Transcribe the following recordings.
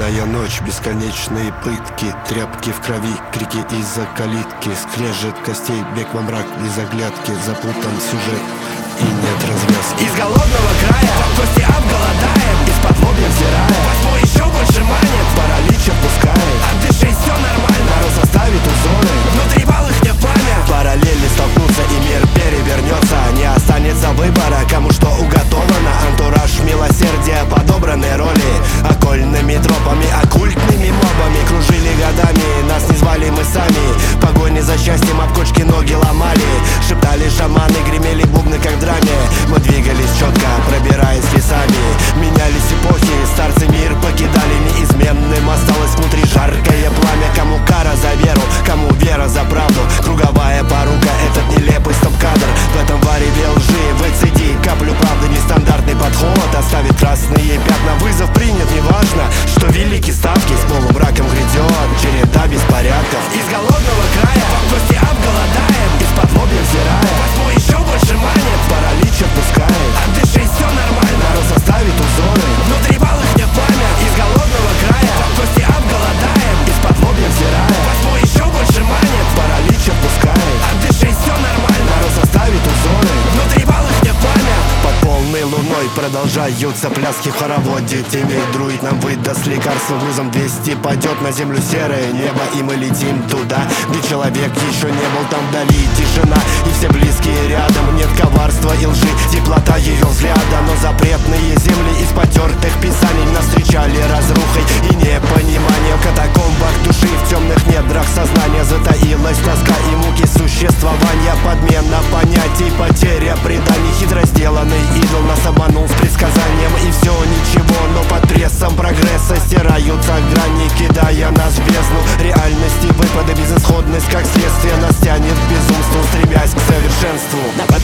Ледяная ночь, бесконечные пытки, тряпки в крови, крики из-за калитки, скрежет костей, бег во мрак без оглядки, запутан сюжет и нет развязки. Из голодного края гости обголодаем, из-под лобья взирая, восьмой еще больше манит, паралич отпускает. Отдышись, все нормально, народ составит узоры, внутри балыхнет пламя. Параллели столкнутся и мир перевернется, не останется выбора, кому что уготовано. Антураж милосердия, подобранные роли, окольными тропами, оккультными мобами кружили годами, нас не звали мы сами. Погони за счастьем, об кочки ноги ломали, шептали шаманы, гремели бубны как в драме. Мы двигались четко, пробираясь лесами, менялись эпохи, старцы мир покидали неизменным. Осталось внутри жаркое пламя, кому кара за веру, кому вера за правду. Круговая порука, этот нелепый стоп-кадр, в этом вареве лжи выцеди каплю правды. Нестандартный подход оставит красные пятна. Вызов принят, неважно, что великие ставки, с полумраком грядет череда беспорядков. Из голодного края гости обголодаем, из-под лобья взирая, восьмой еще больше манит, паралич отпускает. Отдышись, все нормально, народ составит узоры, внутри балыхнет пламя. Из голодного края гости обголодаем, из-под лобья взирая, восьмой еще больше манит, паралич отпускает. Отдышись, все нормально, народ составит узоры, внутри балыхнет пламя. Под полной луной продолжаются пляски в хороводе. Теней друид нам выдаст лекарство, грузом 200 падет на землю серое небо, и мы летим туда, где человек еще не был. Там вдали тишина и все близкие рядом, нет коварства и лжи, теплота ее взгляда. Но запретные земли из потертых писаний нас встречали разрухой и непониманием. В катакомбах души, в темных недрах сознания затаилась тоска и муки существования. Подмена понятий, потеря преданий, хитро сделанный идол нас обманул с предсказанием. И все ничего, но под прессом прогресса стираются грани, кидая нас в бездну реальности. Выпады, безысходность, как следствие, нас тянет к безумству, стремясь к совершенству.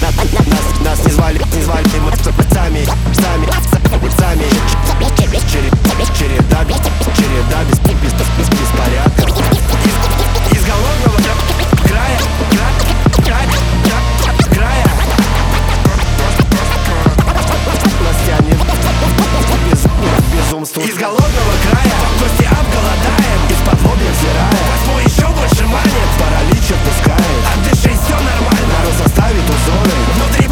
Нас не звали мы сами. Череда беспорядков. Из голодного края нас тянет к безумству. Из голодного края гости обголодаем, из-под лобья взирая, восьмой еще больше манит, паралич отпускает. Отдышись, все нормально, народ составит узоры, внутри